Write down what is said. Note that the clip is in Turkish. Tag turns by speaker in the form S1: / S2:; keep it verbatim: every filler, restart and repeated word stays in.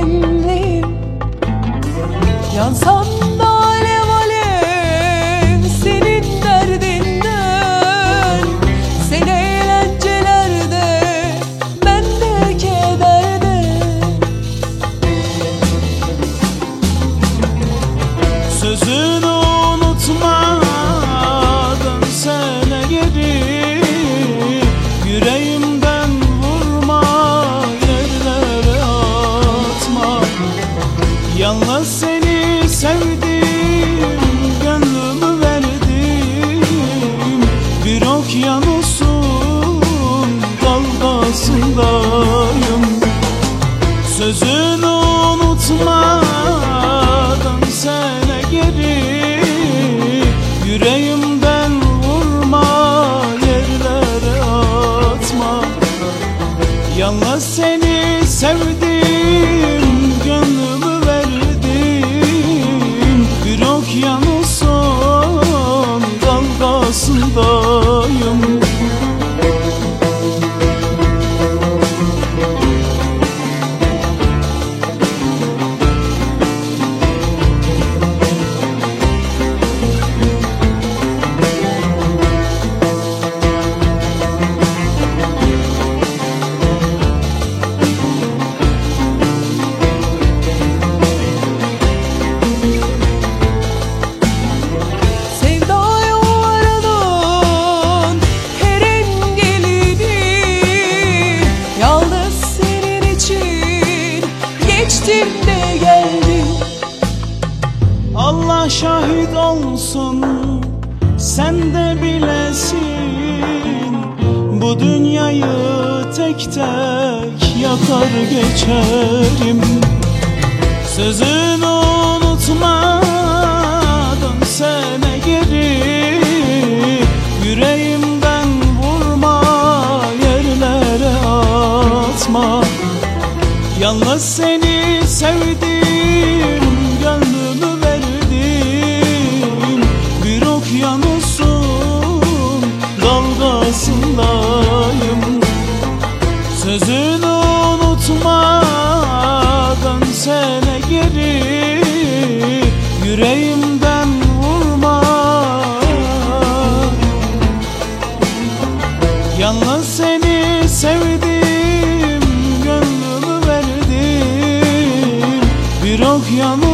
S1: seninleyim. Yansam da alev alev senin derdinden. Seni eğlencelerde, ben de kederde.
S2: Sözünü unutma, dönsene geri. Yüreğimden vurma, yerlere atma. Yalnız seni sevdim, gönlümü verdim. Bir okyanusun dalgasındayım. Sözünü unutma, dönsene geri. Yüreğimden vurma, yerlere atma. Yalnız seni sevdim, gönlümü verdim. Bir okyanusun dalgasındayım.
S1: Geçtim de geldim.
S2: Allah şahit olsun, sen de bilesin. Bu dünyayı tek tek yakar geçerim. Sözünü unutma, dönsene geri. Yüreğimden vurma, yerlere atma. Yalnız seni sevdim, gönlümü verdim. Bir okyanusun dalgasındayım. Sözünü unutma, dönsene geri. Yüreğimden vurma. Yalnız seni sevdim, bir okyanus